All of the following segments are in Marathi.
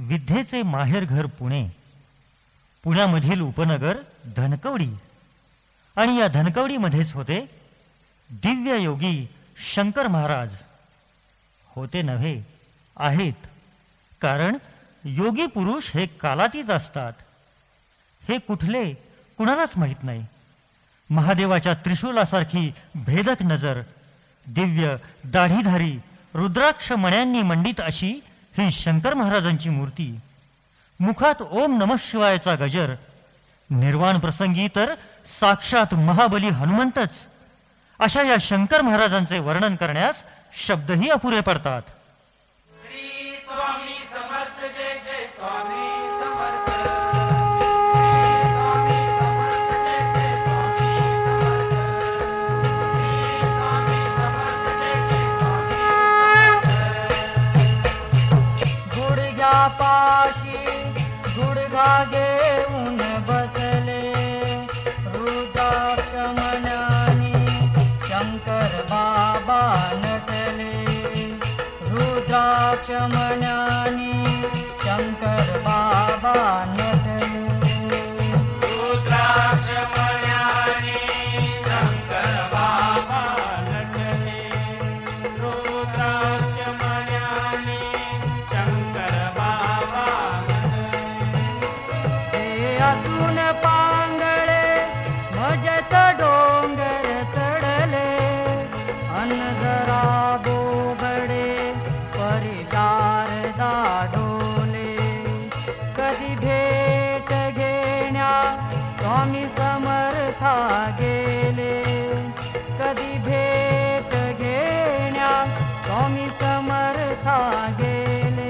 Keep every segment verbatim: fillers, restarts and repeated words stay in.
विद्येचे माहेरघर पुणे, पुण्यामधील उपनगर धनकवडी, आणि या धनकवडीमध्येच होते दिव्य योगी शंकर महाराज. होते नव्हे, आहेत. कारण योगी पुरुष हे कालातीत असतात. हे कुठले कुणालाच माहीत नाही. महादेवाच्या त्रिशूलासारखी भेदक नजर, दिव्य दाढीधारी रुद्राक्ष मण्यांनी मंडित अशी ही शंकर महाराजांची मूर्ती. मुखात ओम नमः शिवायचा गजर. निर्वाण प्रसंगी तर साक्षात महाबली हनुमंतच. अशा या शंकर महाराजांचे वर्णन करण्यास शब्दही अपुरे पडतात. पाशी गुडघा घेऊन बसले रुद्राक्ष मण्यानी शंकर बाबा नटले. रुद्राक्ष मण्यानी शंकर बाबा नटले. रुद्राक्ष मण्यानी शंकर बाबा नटले. रुद्राक्ष मण्यानी शंकर बाबा असून पांगळे भजत डोंगर चढले. अनजरा बोबडे परिचार दाडोले. कधी भेट घेण्या स्वामी समर्था गेले. कधी भेट घेण्या स्वामी समर्था गेले.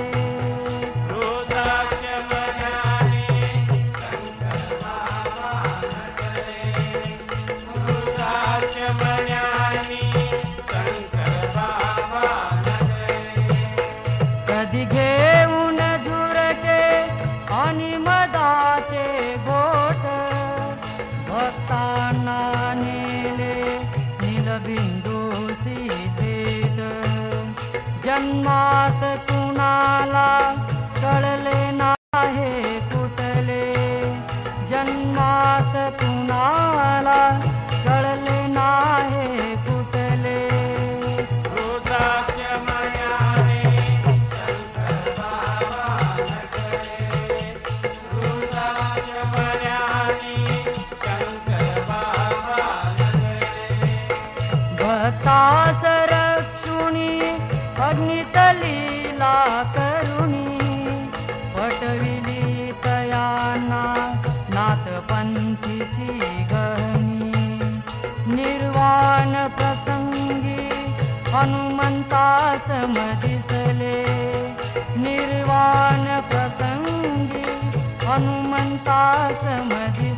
कधी घेऊन झुरके आणि मदाचे गोठ भक्तांना नेले नीलबिंदू सीतेत. जन्मात कुणाला कळले नाही कुठले. जन्मात कुणाला कळले नाही कुठले. रुद्राक्ष मण्यानी शंकर बाबा नटले. रुद्राक्ष मण्यानी शंकर बाबा नटले. भक्तास रक्षुनी अग्नित लीला करुणी पटविली तयाना नाथपंथीची गहनी. निर्वाण प्रसंगी हनुमंतास दिसले. निर्वाण प्रसंगी हनुमंतास